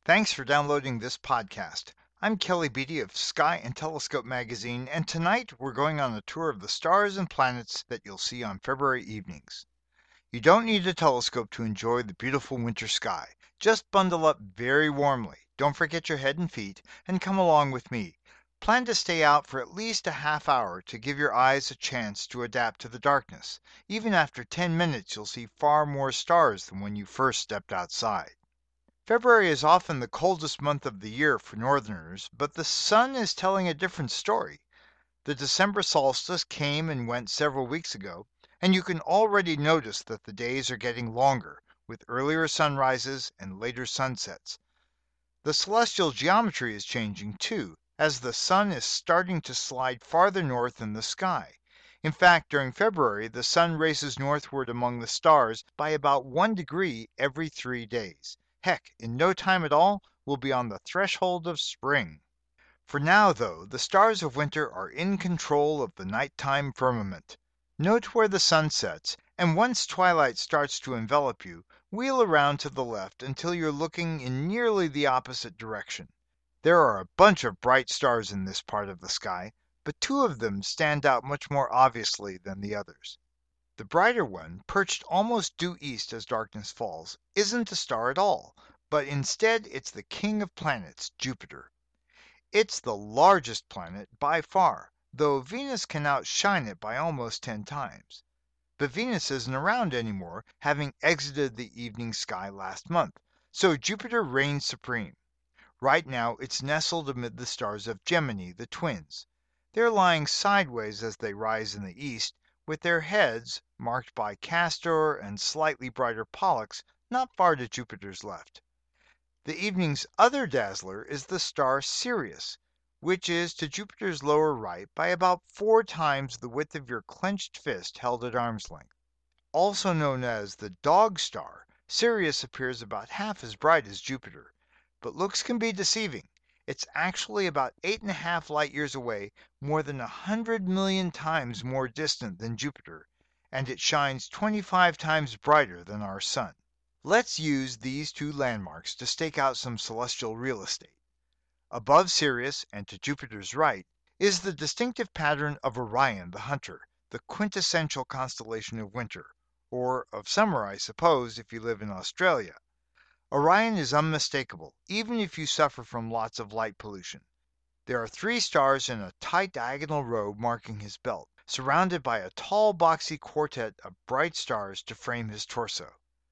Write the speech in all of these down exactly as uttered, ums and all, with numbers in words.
Thanks for downloading this podcast. I'm Kelly Beatty of Sky and Telescope magazine, and tonight we're going on a tour of the stars and planets that you'll see on February evenings. You don't need a telescope to enjoy the beautiful winter sky. Just bundle up very warmly. Don't forget your head and feet, and come along with me. Plan to stay out for at least a half hour to give your eyes a chance to adapt to the darkness. Even after ten minutes, you'll see far more stars than when you first stepped outside. February is often the coldest month of the year for Northerners, but the sun is telling a different story. The December solstice came and went several weeks ago, and you can already notice that the days are getting longer, with earlier sunrises and later sunsets. The celestial geometry is changing too, as the sun is starting to slide farther north in the sky. In fact, during February, the sun races northward among the stars by about one degree every three days. Heck, in no time at all, we'll be on the threshold of spring. For now, though, the stars of winter are in control of the nighttime firmament. Note where the sun sets, and once twilight starts to envelop you, wheel around to the left until you're looking in nearly the opposite direction. There are a bunch of bright stars in this part of the sky, but two of them stand out much more obviously than the others. The brighter one, perched almost due east as darkness falls, isn't a star at all, but instead it's the king of planets, Jupiter. It's the largest planet by far, though Venus can outshine it by almost ten times. But Venus isn't around anymore, having exited the evening sky last month, so Jupiter reigns supreme. Right now it's nestled amid the stars of Gemini, the twins. They're lying sideways as they rise in the east, with their heads, marked by Castor and slightly brighter Pollux, not far to Jupiter's left. The evening's other dazzler is the star Sirius, which is to Jupiter's lower right by about four times the width of your clenched fist held at arm's length. Also known as the Dog Star, Sirius appears about half as bright as Jupiter. But looks can be deceiving. It's actually about eight and a half light years away, more than a hundred million times more distant than Jupiter, and it shines twenty-five times brighter than our sun. Let's use these two landmarks to stake out some celestial real estate. Above Sirius, and to Jupiter's right, is the distinctive pattern of Orion the Hunter, the quintessential constellation of winter, or of summer, I suppose, if you live in Australia. Orion is unmistakable, even if you suffer from lots of light pollution. There are three stars in a tight diagonal row marking his belt, surrounded by a tall boxy quartet of bright stars to frame his torso.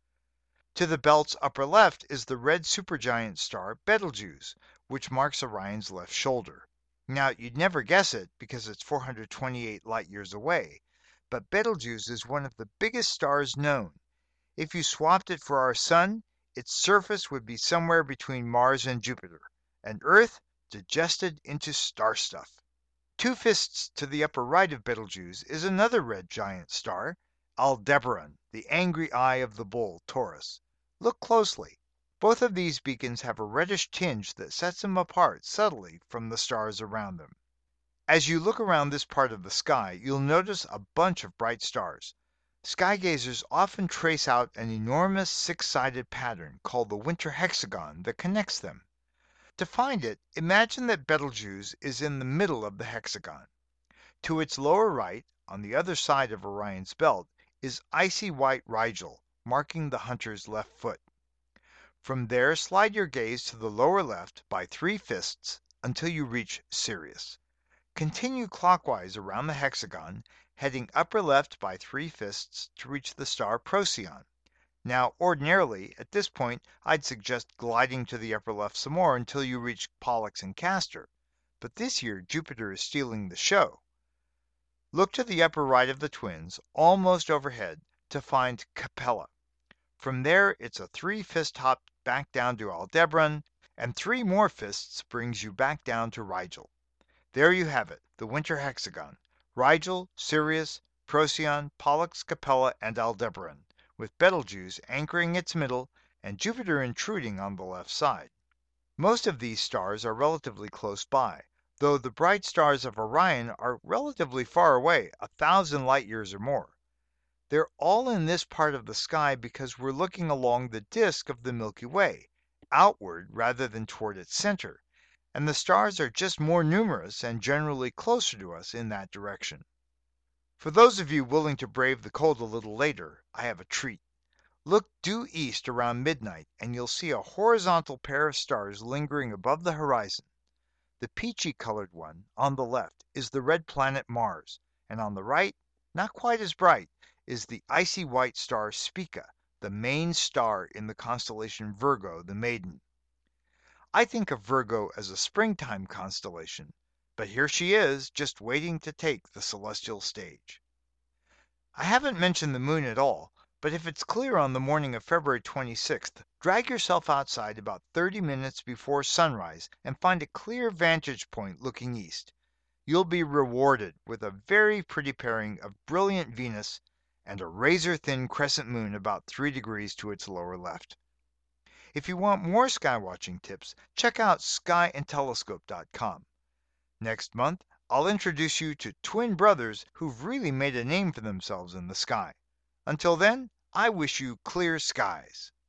To the belt's upper left is the red supergiant star Betelgeuse, which marks Orion's left shoulder. Now, you'd never guess it because it's four hundred twenty-eight light years away, but Betelgeuse is one of the biggest stars known. If you swapped it for our sun, its surface would be somewhere between Mars and Jupiter, and Earth digested into star stuff. Two fists to the upper right of Betelgeuse is another red giant star, Aldebaran, the angry eye of the bull, Taurus. Look closely. Both of these beacons have a reddish tinge that sets them apart subtly from the stars around them. As you look around this part of the sky, you'll notice a bunch of bright stars. Skygazers often trace out an enormous six-sided pattern called the winter hexagon that connects them. To find it, imagine that Betelgeuse is in the middle of the hexagon. To its lower right, on the other side of Orion's belt, is icy white Rigel, marking the hunter's left foot. From there, slide your gaze to the lower left by three fists until you reach Sirius. Continue clockwise around the hexagon, heading upper left by three fists to reach the star Procyon. Now, ordinarily, at this point, I'd suggest gliding to the upper left some more until you reach Pollux and Castor. But this year, Jupiter is stealing the show. Look to the upper right of the twins, almost overhead, to find Capella. From there, it's a three-fist hop back down to Aldebaran, and three more fists brings you back down to Rigel. There you have it, the winter hexagon. Rigel, Sirius, Procyon, Pollux, Capella, and Aldebaran, with Betelgeuse anchoring its middle and Jupiter intruding on the left side. Most of these stars are relatively close by, though the bright stars of Orion are relatively far away, a thousand light years or more. They're all in this part of the sky because we're looking along the disk of the Milky Way, outward rather than toward its center, and the stars are just more numerous and generally closer to us in that direction. For those of you willing to brave the cold a little later, I have a treat. Look due east around midnight and you'll see a horizontal pair of stars lingering above the horizon. The peachy colored one on the left is the red planet Mars, and on the right, not quite as bright, is the icy white star Spica, the main star in the constellation Virgo, the Maiden. I think of Virgo as a springtime constellation, but here she is, just waiting to take the celestial stage. I haven't mentioned the moon at all, but if it's clear on the morning of February twenty-sixth, drag yourself outside about thirty minutes before sunrise and find a clear vantage point looking east. You'll be rewarded with a very pretty pairing of brilliant Venus and a razor-thin crescent moon about three degrees to its lower left. If you want more sky watching tips, check out sky and telescope dot com. Next month, I'll introduce you to twin brothers who've really made a name for themselves in the sky. Until then, I wish you clear skies.